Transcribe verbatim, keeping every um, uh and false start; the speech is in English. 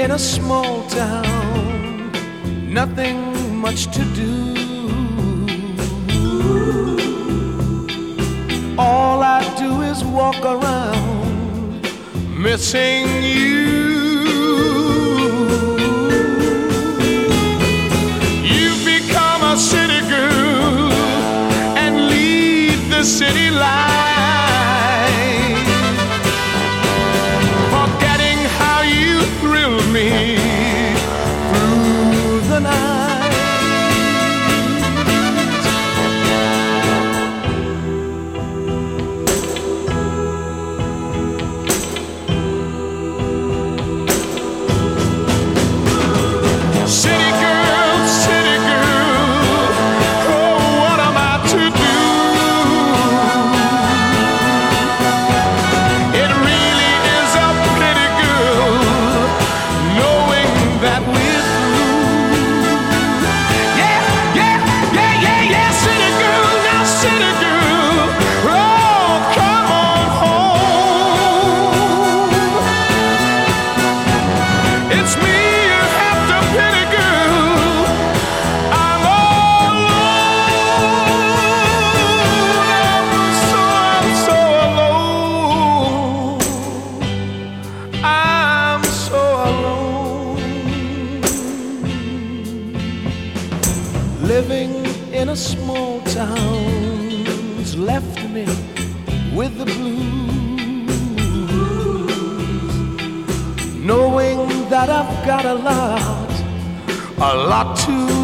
in a small town, nothing much to do. All I do is walk around missing you. You've become a city girl and lead the city life, forgetting how you thrill me through the night. City girl, city girl, oh, what am I to do? It really is a pity, girl, knowing that we're through. Yeah, yeah, yeah, yeah, yeah, city girl, now city girl, oh, come on home. It's me you have to pity, girl. I'm all alone. I'm so, I'm so alone. I'm so alone. Living in a small town's left me with the blues, knowing that I've got a lot, a lot to